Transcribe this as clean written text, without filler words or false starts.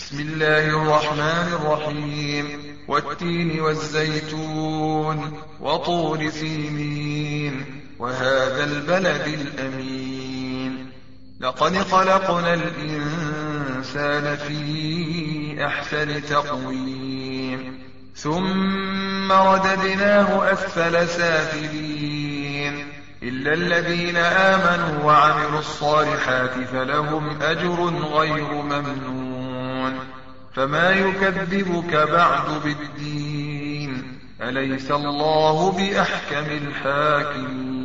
بسم الله الرحمن الرحيم والتين والزيتون وطور سينين وهذا البلد الأمين لقد خلقنا الإنسان في أحسن تقويم ثم رددناه أسفل سافلين إلا الذين آمنوا وعملوا الصالحات فلهم أجر غير ممنون فما يكذبك بعد بالدين أليس الله بأحكم الحاكمين